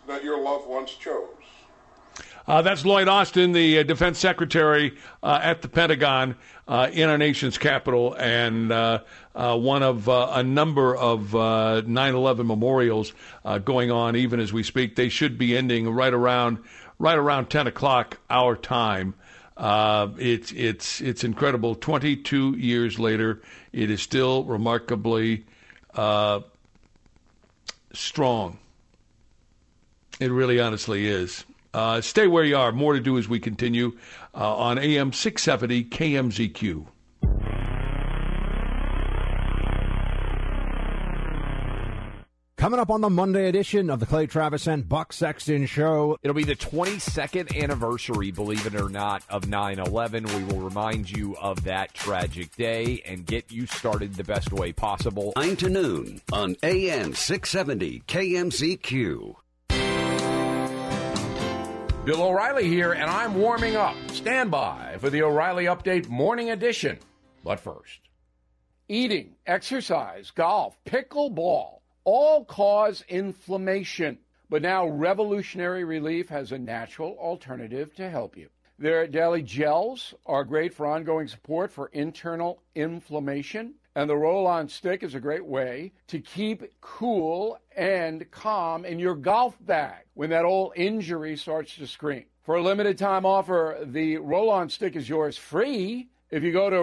that your loved ones chose. That's Lloyd Austin, the defense secretary at the Pentagon in our nation's capital, and one of a number of 9/11 memorials going on even as we speak. They should be ending right around 10 o'clock our time. It's incredible. 22 years later, it is still remarkably strong. It really honestly is. Stay where you are. More to do as we continue on AM 670 KMZQ. Coming up on the Monday edition of the Clay Travis and Buck Sexton Show. It'll be the 22nd anniversary, believe it or not, of 9/11. We will remind you of that tragic day and get you started the best way possible. 9 to noon on AM 670 KMZQ. Bill O'Reilly here, and I'm warming up. Stand by for the O'Reilly Update Morning Edition. But first, eating, exercise, golf, pickleball, all cause inflammation. But now Revolutionary Relief has a natural alternative to help you. Their daily gels are great for ongoing support for internal inflammation. And the roll-on stick is a great way to keep cool and calm in your golf bag when that old injury starts to scream. For a limited time offer, the roll-on stick is yours free if you go to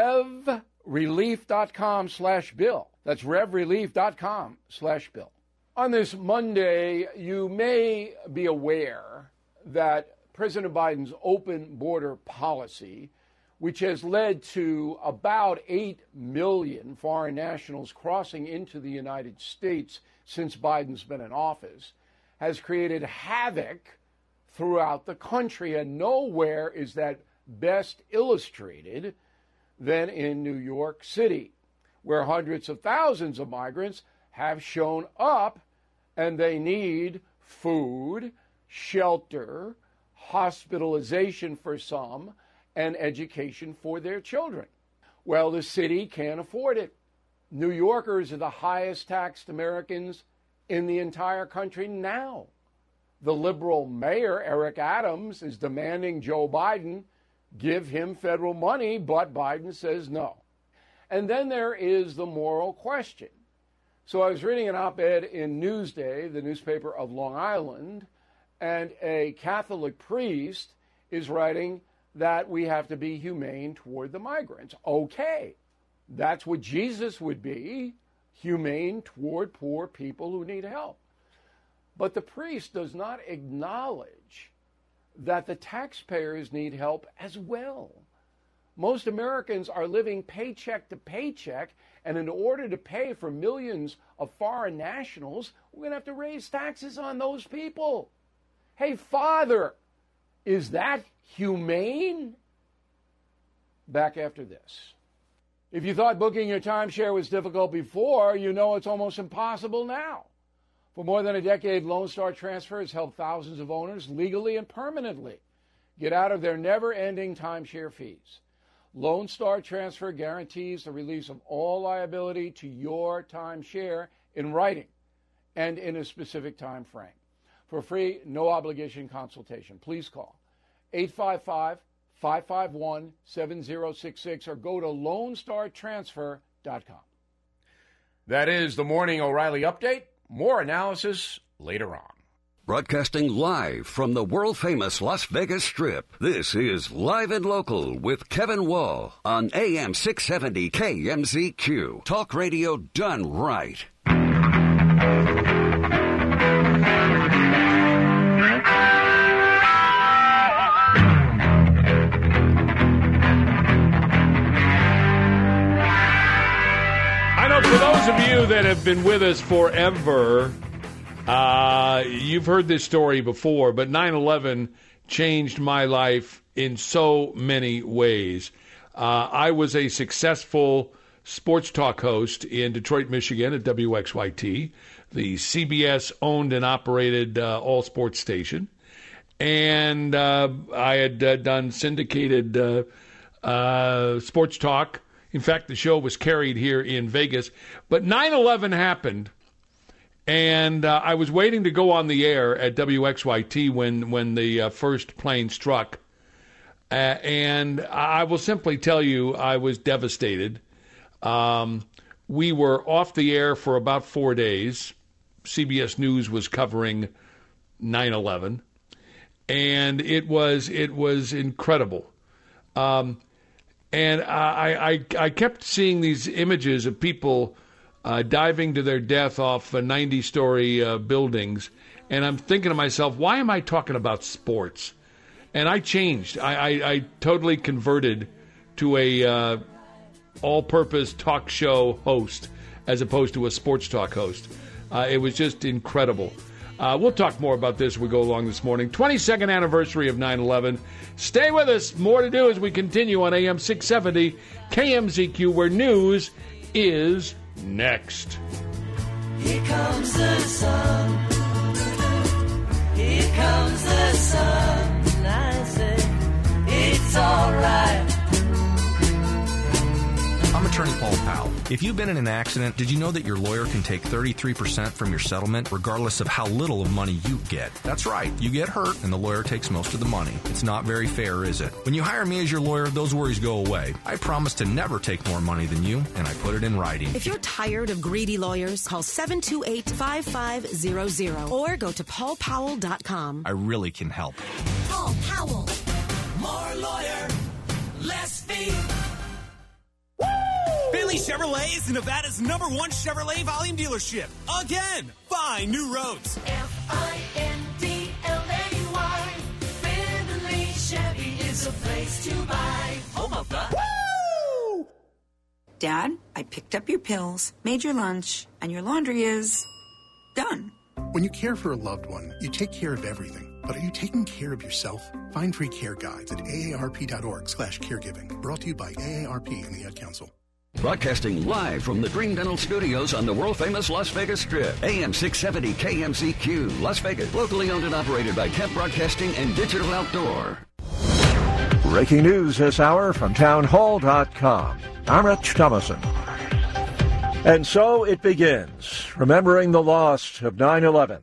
revrelief.com/bill. That's revrelief.com/bill. On this Monday, you may be aware that President Biden's open border policy, which has led to about 8 million foreign nationals crossing into the United States since Biden's been in office, has created havoc throughout the country. And nowhere is that best illustrated than in New York City, where hundreds of thousands of migrants have shown up and they need food, shelter, hospitalization for some, and education for their children. Well, the city can't afford it. New Yorkers are the highest taxed Americans in the entire country now. The liberal mayor, Eric Adams, is demanding Joe Biden give him federal money, but Biden says no. And then there is the moral question. So I was reading an op-ed in Newsday, the newspaper of Long Island, and a Catholic priest is writing that we have to be humane toward the migrants. Okay, that's what Jesus would be, humane toward poor people who need help. But the priest does not acknowledge that the taxpayers need help as well. Most Americans are living paycheck to paycheck, and in order to pay for millions of foreign nationals, we're going to have to raise taxes on those people. Hey, Father, is that humane? Back after this. If you thought booking your timeshare was difficult before, you know it's almost impossible now. For more than a decade, Lone Star Transfer has helped thousands of owners legally and permanently get out of their never-ending timeshare fees. Lone Star Transfer guarantees the release of all liability to your timeshare in writing and in a specific time frame. For free, no-obligation consultation, please call 855-551-7066 or go to LoneStarTransfer.com. That is the Morning O'Reilly Update. More analysis later on. Broadcasting live from the world-famous Las Vegas Strip, this is Live and Local with Kevin Wall on AM 670 KMZQ. Talk radio done right. I know for those of you that have been with us forever, you've heard this story before, but 9/11 changed my life in so many ways. I was a successful sports talk host in Detroit, Michigan at WXYT, the CBS-owned and operated all-sports station. And I had done syndicated sports talk. In fact, the show was carried here in Vegas. But 9/11 happened, And I was waiting to go on the air at WXYT when the first plane struck. And I will simply tell you, I was devastated. We were off the air for about 4 days. CBS News was covering 9/11, and it was incredible. And I kept seeing these images of people diving to their death off 90-story buildings, and I'm thinking to myself, why am I talking about sports? And I changed. I totally converted to a all-purpose talk show host as opposed to a sports talk host. It was just incredible. We'll talk more about this as we go along this morning. 22nd anniversary of 9/11. Stay with us. More to do as we continue on AM 670 KMZQ, where news is next. Here comes the sun. Here comes the sun. And I say, it's all right. I'm attorney Paul Powell. If you've been in an accident, did you know that your lawyer can take 33% from your settlement, regardless of how little of money you get? That's right. You get hurt, and the lawyer takes most of the money. It's not very fair, is it? When you hire me as your lawyer, those worries go away. I promise to never take more money than you, and I put it in writing. If you're tired of greedy lawyers, call 728-5500 or go to paulpowell.com. I really can help. Paul Powell. More lawyer, less fee. Finley Chevrolet is Nevada's #1 Chevrolet volume dealership. Again, find new roads. Findlay. Finley Chevy is a place to buy. Home of the... Woo! Dad, I picked up your pills, made your lunch, and your laundry is done. When you care for a loved one, you take care of everything. But are you taking care of yourself? Find free care guides at aarp.org/caregiving. Brought to you by AARP and the Ad Council. Broadcasting live from the Green Dental Studios on the world-famous Las Vegas Strip. AM 670 KMZQ, Las Vegas. Locally owned and operated by Kemp Broadcasting and Digital Outdoor. Breaking news this hour from townhall.com. I'm Rich Thomason. And so it begins, remembering the loss of 9/11.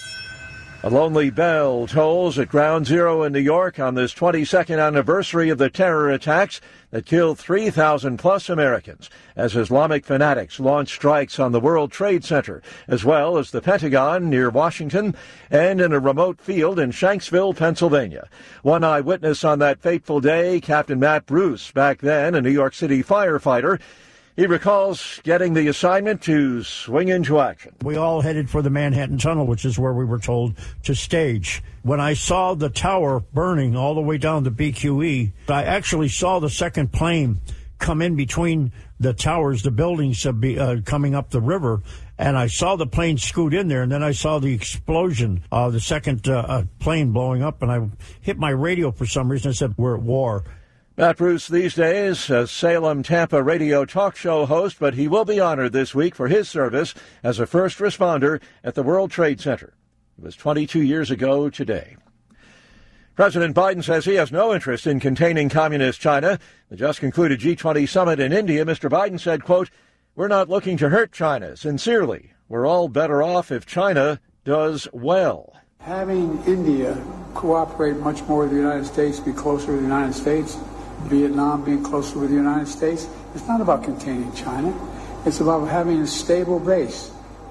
A lonely bell tolls at Ground Zero in New York on this 22nd anniversary of the terror attacks that killed 3,000-plus Americans as Islamic fanatics launched strikes on the World Trade Center, as well as the Pentagon near Washington and in a remote field in Shanksville, Pennsylvania. One eyewitness on that fateful day, Captain Matt Bruce, back then a New York City firefighter. He recalls getting the assignment to swing into action. We all headed for the Manhattan Tunnel, which is where we were told to stage. When I saw the tower burning all the way down to BQE, I actually saw the second plane come in between the towers, the buildings coming up the river, and I saw the plane scoot in there, and then I saw the explosion of the second plane blowing up, and I hit my radio for some reason. I said, we're at war. Matt Bruce, these days, a Salem-Tampa radio talk show host, but he will be honored this week for his service as a first responder at the World Trade Center. It was 22 years ago today. President Biden says he has no interest in containing communist China. The just-concluded G20 summit in India, Mr. Biden said, quote, "We're not looking to hurt China, sincerely. We're all better off if China does well." Having India cooperate much more with the United States, be closer to the United States, Vietnam being closer with the United States, it's not about containing China. It's about having a stable base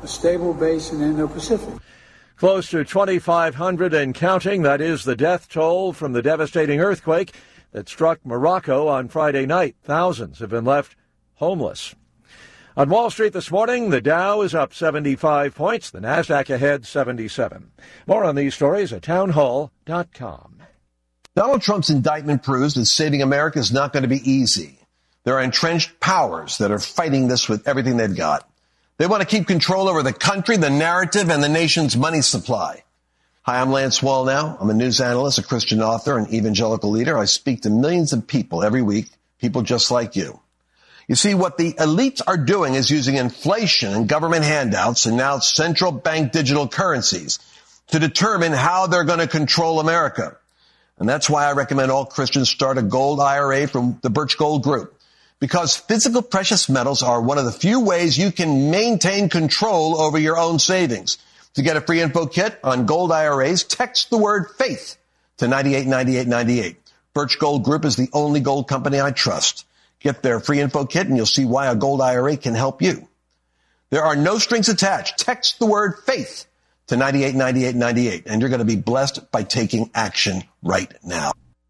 in the Indo-Pacific. Close to 2,500 and counting. That is the death toll from the devastating earthquake that struck Morocco on Friday night. Thousands have been left homeless. On Wall Street this morning, the Dow is up 75 points. The Nasdaq ahead 77. More on these stories at townhall.com. Donald Trump's indictment proves that saving America is not going to be easy. There are entrenched powers that are fighting this with everything they've got. They want to keep control over the country, the narrative, and the nation's money supply. Hi, I'm Lance Wallnau. I'm a news analyst, a Christian author, and evangelical leader. I speak to millions of people every week, people just like you. You see, what the elites are doing is using inflation and government handouts and now central bank digital currencies to determine how they're going to control America. And that's why I recommend all Christians start a gold IRA from the Birch Gold Group. Because physical precious metals are one of the few ways you can maintain control over your own savings. To get a free info kit on gold IRAs, text the word FAITH to 989898. Birch Gold Group is the only gold company I trust. Get their free info kit and you'll see why a gold IRA can help you. There are no strings attached. Text the word FAITH to 989898, and you're going to be blessed by taking action right now.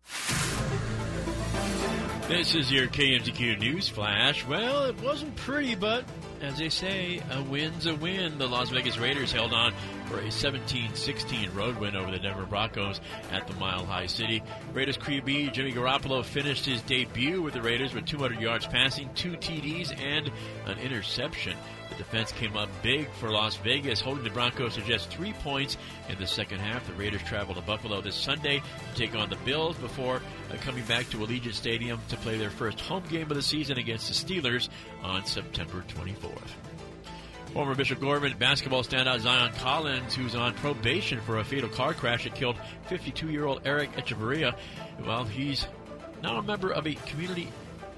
This is your KMZQ News Flash. Well, it wasn't pretty, but as they say, a win's a win. The Las Vegas Raiders held on for a 17-16 road win over the Denver Broncos at the Mile High City. Raiders QB Jimmy Garoppolo finished his debut with the Raiders with 200 yards passing, 2 TDs, and an interception. The defense came up big for Las Vegas, holding the Broncos to just 3 points in the second half. The Raiders travel to Buffalo this Sunday to take on the Bills before coming back to Allegiant Stadium to play their first home game of the season against the Steelers on September 24th. Former Bishop Gorman basketball standout Zion Collins, who's on probation for a fatal car crash that killed 52-year-old Eric Echeverria, well, he's now a member of a community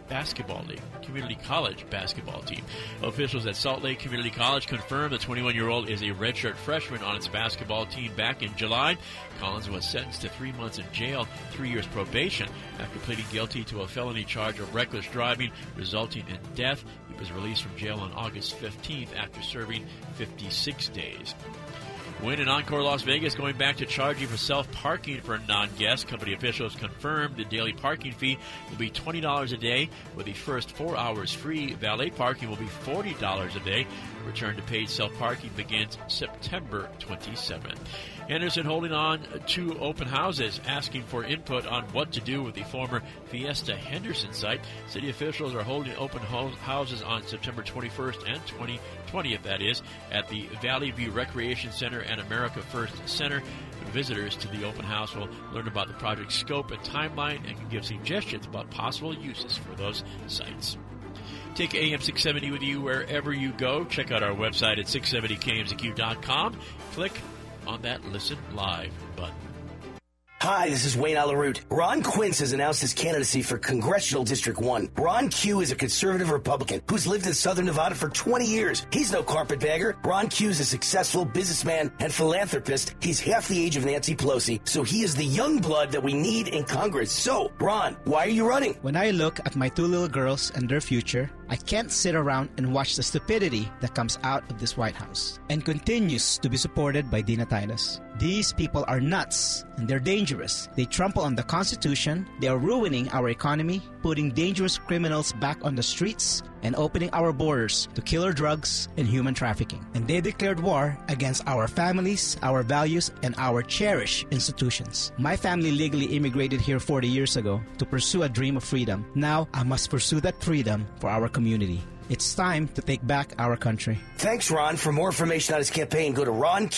college basketball team. Officials at Salt Lake Community College confirmed the 21-year-old is a redshirt freshman on its basketball team back in July. Collins was sentenced to 3 months in jail, 3 years probation, after pleading guilty to a felony charge of reckless driving resulting in death. He was released from jail on August 15th after serving 56 days. Wynn and Encore Las Vegas going back to charging for self-parking for non-guests. Company officials confirmed the daily parking fee will be $20 a day, with the first 4 hours free. Valet parking will be $40 a day. Return to paid self-parking begins September 27th. Henderson holding on to open houses, asking for input on what to do with the former Fiesta Henderson site. City officials are holding open houses on September 21st and 20th, that is, at the Valley View Recreation Center and America First Center. Visitors to the open house will learn about the project's scope and timeline and can give suggestions about possible uses for those sites. Take AM 670 with you wherever you go. Check out our website at 670kmzq.com. Click on that Listen Live button. Hi, this is Wayne Alaroot. Ron Quince has announced his candidacy for Congressional District 1. Ron Q is a conservative Republican who's lived in Southern Nevada for 20 years. He's no carpetbagger. Ron Q is a successful businessman and philanthropist. He's half the age of Nancy Pelosi, so he is the young blood that we need in Congress. So, Ron, why are you running? When I look at my 2 little girls and their future, I can't sit around and watch the stupidity that comes out of this White House and continues to be supported by Dina Titus. These people are nuts and they're dangerous. They trample on the Constitution, they are ruining our economy, putting dangerous criminals back on the streets, and opening our borders to killer drugs and human trafficking. And they declared war against our families, our values, and our cherished institutions. My family legally immigrated here 40 years ago to pursue a dream of freedom. Now I must pursue that freedom for our community. It's time to take back our country. Thanks, Ron. For more information on his campaign, go to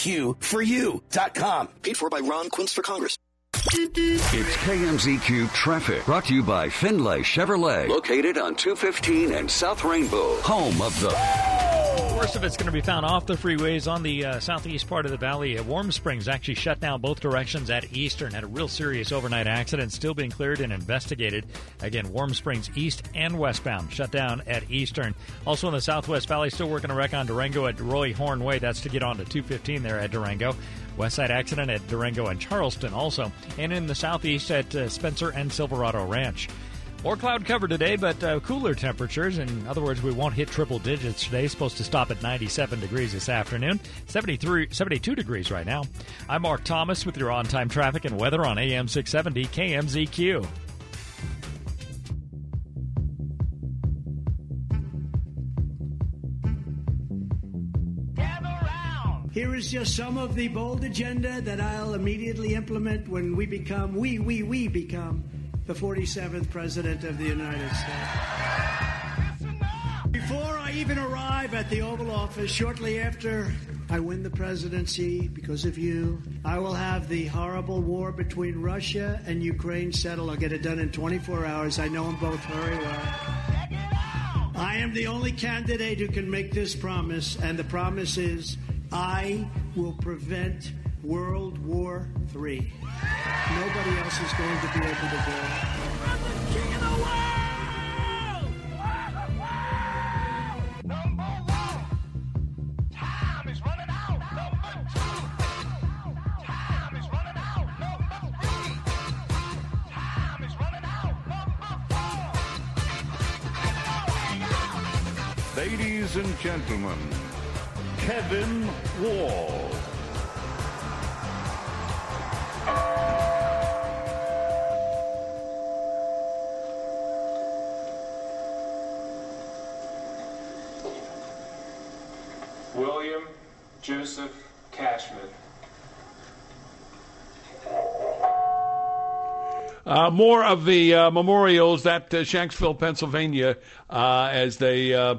RonQ4U.com. Paid for by Ron Quince for Congress. It's KMZQ Traffic, brought to you by Finlay Chevrolet, located on 215 and South Rainbow, home of the... Worst of it's going to be found off the freeways on the southeast part of the valley. Warm Springs actually shut down both directions at Eastern. Had a real serious overnight accident, still being cleared and investigated. Again, Warm Springs east and westbound shut down at Eastern. Also in the southwest valley, still working a wreck on Durango at Roy Horn Way. That's to get on to 215 there at Durango. West side accident at Durango and Charleston also. And in the southeast at Spencer and Silverado Ranch. More cloud cover today, but cooler temperatures. In other words, we won't hit triple digits today. Supposed to stop at 97 degrees this afternoon. 72 degrees right now. I'm Mark Thomas with your on-time traffic and weather on AM 670 KMZQ. Here is just some of the bold agenda that I'll immediately implement when we become, we become the 47th President of the United States. Before I even arrive at the Oval Office, shortly after I win the presidency, because of you, I will have the horrible war between Russia and Ukraine settled. I'll get it done in 24 hours. I know them both very well. I am the only candidate who can make this promise, and the promise is I will prevent World War III. Nobody else is going to be able to do it. Ladies and gentlemen, Kevin Wall. William Joseph Cashman. More of the memorials at Shanksville, Pennsylvania, as they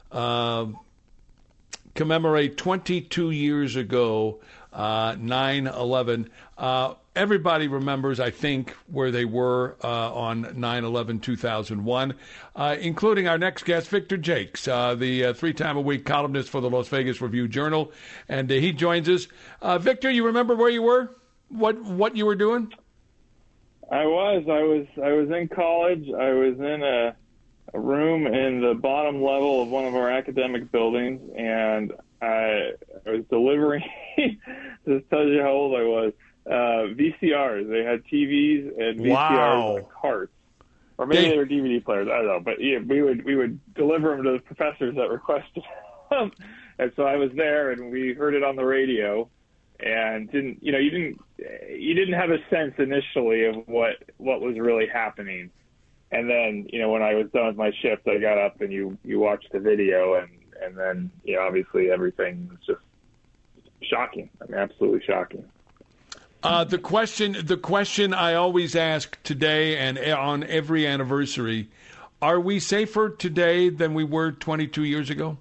commemorate 22 years ago, 9/11. Everybody remembers, I think, where they were on 9/11/2001, including our next guest, Victor Jakes, the 3-time-a-week columnist for the Las Vegas Review-Journal, and he joins us. Victor, you remember where you were? What you were doing? I was in college. I was in a room in the bottom level of one of our academic buildings, and I was delivering. This tells you how old I was. VCRs. They had TVs and VCRs on carts, or maybe they were DVD players. I don't know, but yeah, we would deliver them to the professors that requested them. And so I was there, and we heard it on the radio, and you didn't have a sense initially of what was really happening. And then, when I was done with my shift, I got up and you watched the video, and then, obviously everything was just shocking. I mean, absolutely shocking. The question I always ask today and on every anniversary, are we safer today than we were 22 years ago?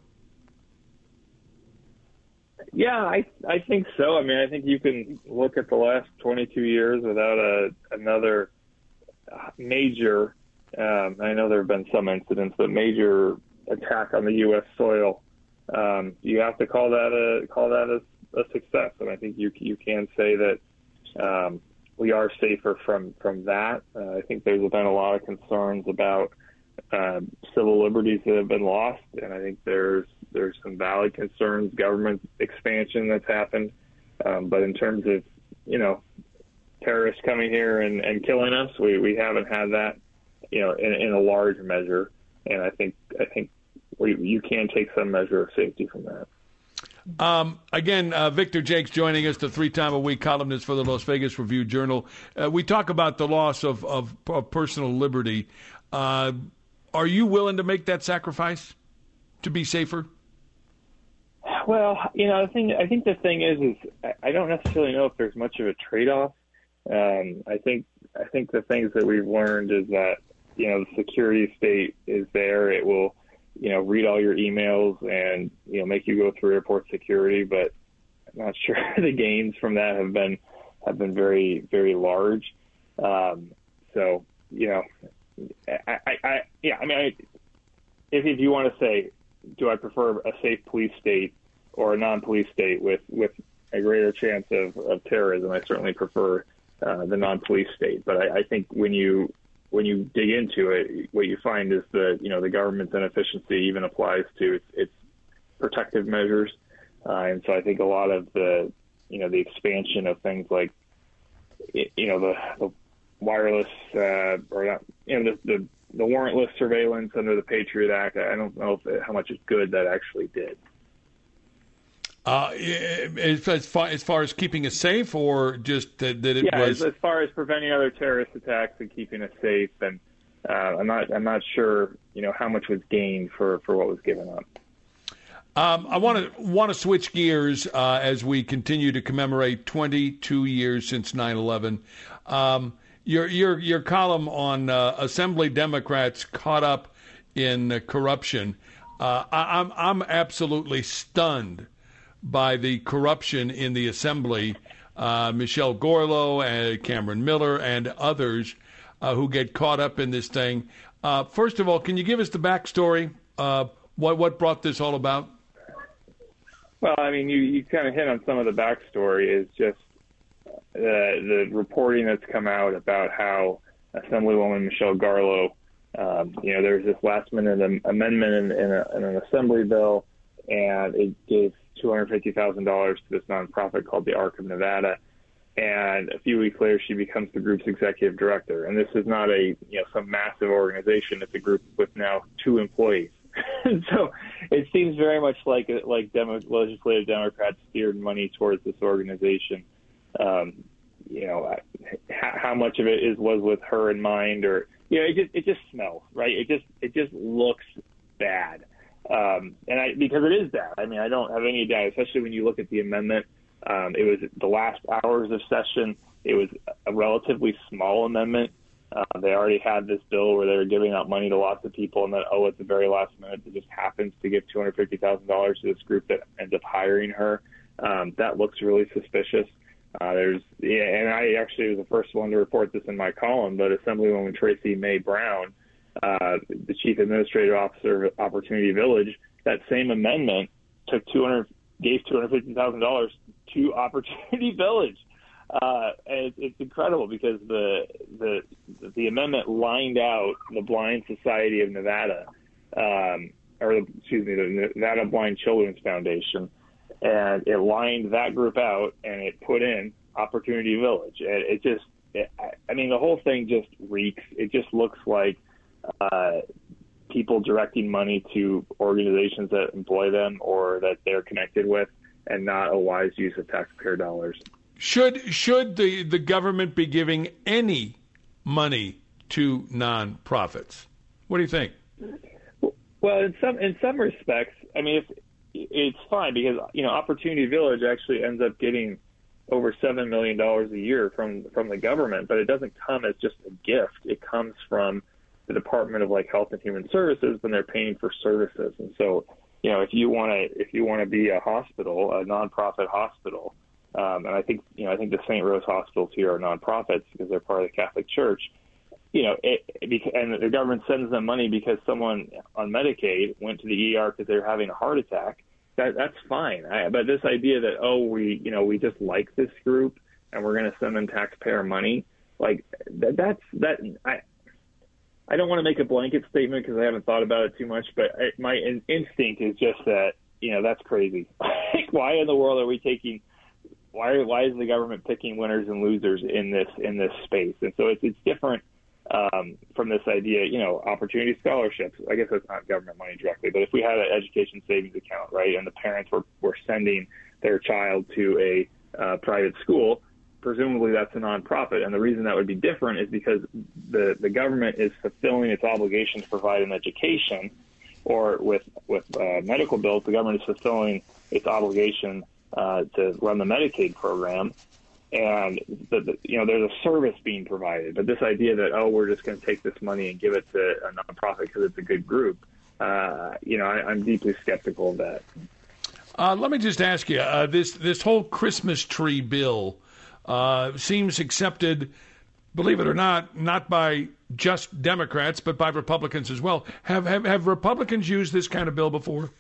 Yeah, I think so. I mean, I think you can look at the last 22 years without another major, I know there have been some incidents, but major attack on the U.S. soil. You have to call that a success. And I think you can say that we are safer from that. I think there's been a lot of concerns about civil liberties that have been lost, and I think there's some valid concerns, government expansion that's happened. But in terms of, terrorists coming here and killing us, we haven't had that, in a large measure. And I think you can take some measure of safety from that. Again, Victor Jakes joining us, the 3-time-a-week columnist for the Las Vegas Review-Journal. We talk about the loss of personal liberty. Are you willing to make that sacrifice to be safer? Well, I think the thing is I don't necessarily know if there's much of a trade-off. I think the things that we've learned is that, the security state is there. It will, read all your emails and, make you go through airport security, but I'm not sure the gains from that have been very, very large. So, if you want to say, do I prefer a safe police state or a non-police state with a greater chance of terrorism, I certainly prefer the non-police state. But I think when you dig into it, what you find is the government's inefficiency even applies to its protective measures. And so I think a lot of the expansion of things like, the wireless, or the warrantless surveillance under the Patriot Act, I don't know how much good that actually did. As far as keeping us safe, or just that it was? As far as preventing other terrorist attacks and keeping us safe, and I'm not sure how much was gained for what was given up. I want to switch gears as we continue to commemorate 22 years since 9/11. Your column on Assembly Democrats caught up in corruption. I'm absolutely stunned by the corruption in the Assembly. Michelle Gorlow, Cameron Miller, and others who get caught up in this thing. First of all, can you give us the backstory? What brought this all about? Well, I mean, you kind of hit on some of the backstory. Is just the reporting that's come out about how Assemblywoman Michelle Garlow, there's this last-minute amendment in an Assembly bill, and it gave $250,000 to this nonprofit called the Arc of Nevada. And a few weeks later, she becomes the group's executive director. And this is not some massive organization. It's a group with now 2 employees. So it seems very much like legislative Democrats steered money towards this organization. How much of it was with her in mind, or it just smells, right? It just looks bad, because it is bad. I mean, I don't have any doubt, especially when you look at the amendment. It was the last hours of session. It was a relatively small amendment. They already had this bill where they were giving out money to lots of people, and then, at the very last minute, it just happens to give $250,000 to this group that ends up hiring her. That looks really suspicious. And I actually was the first one to report this in my column, but Assemblywoman Tracy May Brown, the Chief Administrative Officer of Opportunity Village, that same amendment gave $250,000 to Opportunity Village. And it's incredible because the amendment lined out the Blind Society of Nevada, the Nevada Blind Children's Foundation, and it lined that group out and it put in Opportunity Village. And the whole thing just reeks. It just looks like people directing money to organizations that employ them or that they're connected with, and not a wise use of taxpayer dollars. Should the government be giving any money to nonprofits? What do you think? Well, in some respects, I mean, it's fine because Opportunity Village actually ends up getting over $7 million a year from the government, but it doesn't come as just a gift. It comes from the Department of Health and Human Services when they're paying for services. And so, if you want to be a hospital, a nonprofit hospital. And I think the St. Rose hospitals here are nonprofits because they're part of the Catholic Church. And the government sends them money because someone on Medicaid went to the ER because they were having a heart attack. That's fine. But this idea that we just like this group and we're going to send them taxpayer money, I don't want to make a blanket statement because I haven't thought about it too much. But my instinct is just that that's crazy. Why in the world are we taking? Why is the government picking winners and losers in this space? And so it's different from this idea, opportunity scholarships. I guess that's not government money directly, but if we had an education savings account, right, and the parents were sending their child to a private school, presumably that's a nonprofit. And the reason that would be different is because the government is fulfilling its obligation to provide an education, or with medical bills, the government is fulfilling its obligation to run the Medicaid program, and there's a service being provided. But this idea that we're just going to take this money and give it to a nonprofit because it's a good group, I'm deeply skeptical of that. Let me just ask you, this whole Christmas tree bill seems accepted, believe it or not by just Democrats but by Republicans as well. Have Republicans used this kind of bill before?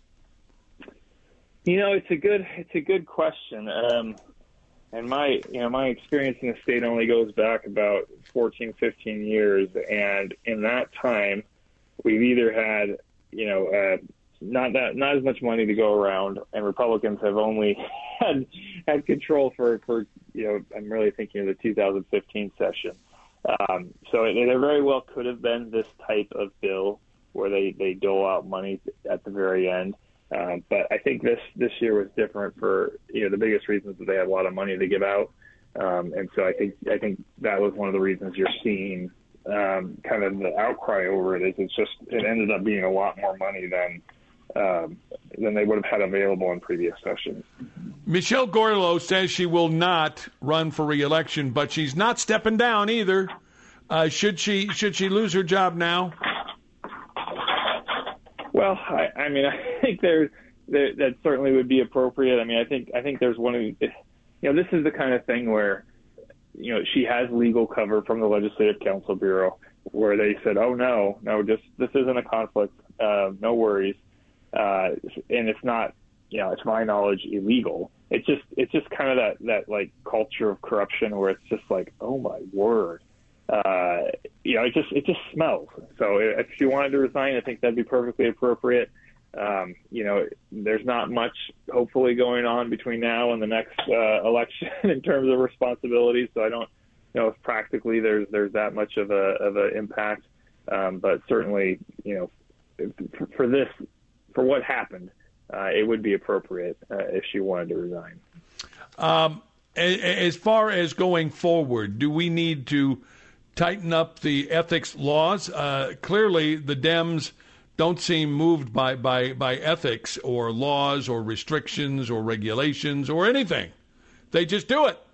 It's a good question. And my experience in the state only goes back about 14, 15 years. And in that time, we've either had, not as much money to go around, and Republicans have only had control for I'm really thinking of the 2015 session. So it very well could have been this type of bill where they dole out money at the very end. But I think this year was different for the biggest reasons that they had a lot of money to give out, and so I think that was one of the reasons you're seeing kind of the outcry over it. Is it ended up being a lot more money than they would have had available in previous sessions. Michelle Gourlo says she will not run for re-election, but she's not stepping down either. Should she lose her job now? Well, I think that certainly would be appropriate. I mean, I think there's one of this is the kind of thing where she has legal cover from the Legislative Counsel Bureau where they said, this isn't a conflict, no worries, and it's not, it's my knowledge, illegal. It's just kind of that like culture of corruption where it's just like, oh my word. It just smells. So if she wanted to resign, I think that'd be perfectly appropriate. There's not much hopefully going on between now and the next election in terms of responsibilities. So I don't know if practically there's that much of a impact. But certainly, for what happened, it would be appropriate if she wanted to resign. As far as going forward, do we need to tighten up the ethics laws? Clearly, the Dems don't seem moved by ethics or laws or restrictions or regulations or anything. They just do it.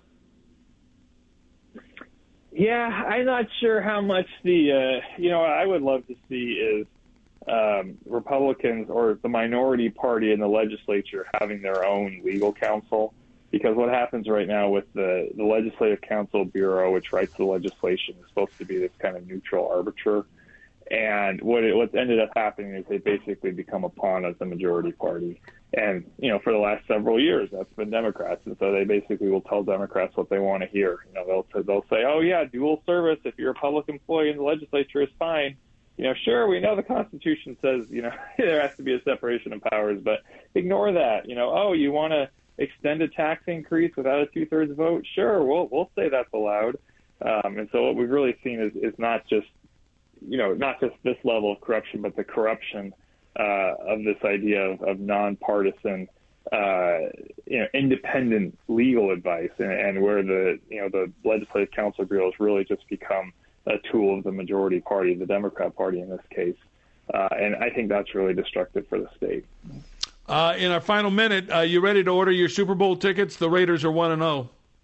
Yeah, I'm not sure how much I would love to see is Republicans or the minority party in the legislature having their own legal counsel, because what happens right now with the Legislative Counsel Bureau, which writes the legislation, is supposed to be this kind of neutral arbiter. And what's ended up happening is they basically become a pawn of the majority party. And, for the last several years, that's been Democrats. And so they basically will tell Democrats what they want to hear. They'll say, oh, yeah, dual service, if you're a public employee in the legislature, is fine. Sure, we know the Constitution says, there has to be a separation of powers, but ignore that. Oh, you want to extend a tax increase without a 2/3 vote? Sure, we'll say that's allowed. And so what we've really seen is not just this level of corruption, but the corruption of this idea of nonpartisan, independent legal advice, and where the Legislative Counsel Bureau has really just become a tool of the majority party, the Democrat Party in this case. And I think that's really destructive for the state. In our final minute, you ready to order your Super Bowl tickets? The Raiders are 1-0.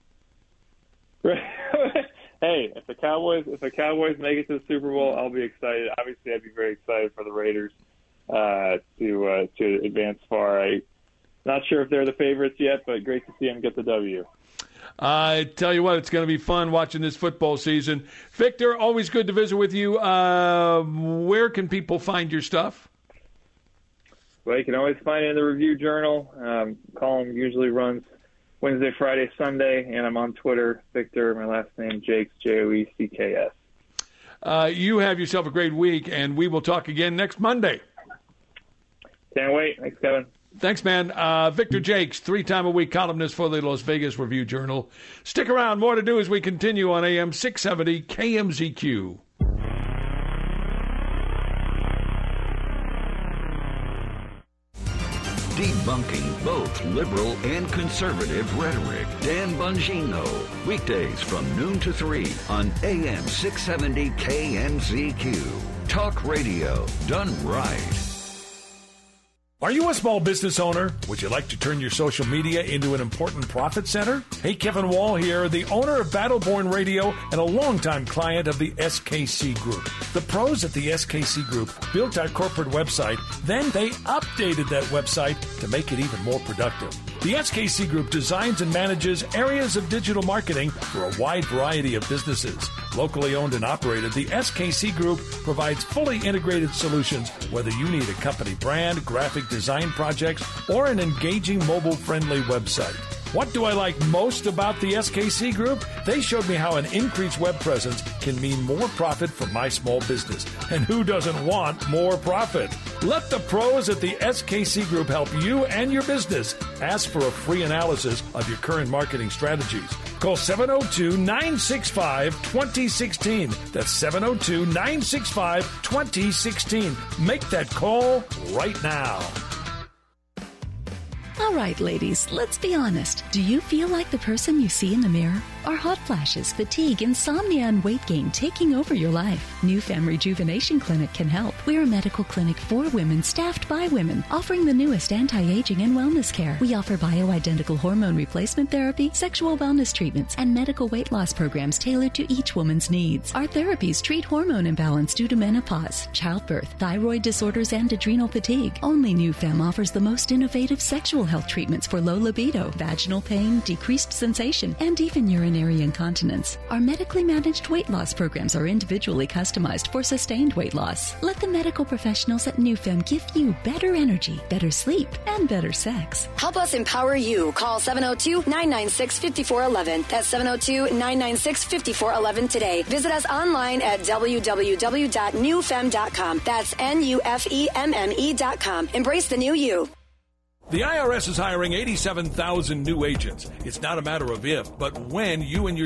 Hey, if the Cowboys make it to the Super Bowl, I'll be excited. Obviously, I'd be very excited for the Raiders to advance far. I'm not sure if they're the favorites yet, but great to see them get the W. I tell you what, it's going to be fun watching this football season. Victor, always good to visit with you. Where can people find your stuff? Well, you can always find it in the Review Journal. Column usually runs Wednesday, Friday, Sunday, and I'm on Twitter, Victor, my last name, Jakes, Joecks. You have yourself a great week, and we will talk again next Monday. Can't wait. Thanks, Kevin. Thanks, man. Victor Jakes, 3-time-a-week columnist for the Las Vegas Review Journal. Stick around. More to do as we continue on AM 670 KMZQ. Debunking both liberal and conservative rhetoric. Dan Bongino. Weekdays from noon to 3 on AM 670 KMZQ. Talk radio done right. Are you a small business owner? Would you like to turn your social media into an important profit center? Hey, Kevin Wall here, the owner of Battleborn Radio and a longtime client of the SKC Group. The pros at the SKC Group built our corporate website, then they updated that website to make it even more productive. The SKC Group designs and manages areas of digital marketing for a wide variety of businesses. Locally owned and operated, the SKC Group provides fully integrated solutions, whether you need a company brand, graphic design projects, or an engaging mobile-friendly website. What do I like most about the SKC Group? They showed me how an increased web presence can mean more profit for my small business. And who doesn't want more profit? Let the pros at the SKC Group help you and your business. Ask for a free analysis of your current marketing strategies. Call 702-965-2016. That's 702-965-2016. Make that call right now. All right, ladies, let's be honest. Do you feel like the person you see in the mirror? Are hot flashes, fatigue, insomnia, and weight gain taking over your life? New Femme Rejuvenation Clinic can help. We're a medical clinic for women, staffed by women, offering the newest anti-aging and wellness care. We offer bioidentical hormone replacement therapy, sexual wellness treatments, and medical weight loss programs tailored to each woman's needs. Our therapies treat hormone imbalance due to menopause, childbirth, thyroid disorders, and adrenal fatigue. Only New Femme offers the most innovative sexual health treatments for low libido, vaginal pain, decreased sensation, and even urinary incontinence. Our medically managed weight loss programs are individually customized for sustained weight loss. Let the medical professionals at New Femme give you better energy, better sleep, and better sex. Help us empower you. Call 702-996-5411. That's 702-996-5411 today. Visit us online at www.newfemme.com. That's NUFEMME.com. Embrace the new you. The IRS is hiring 87,000 new agents. It's not a matter of if, but when you and your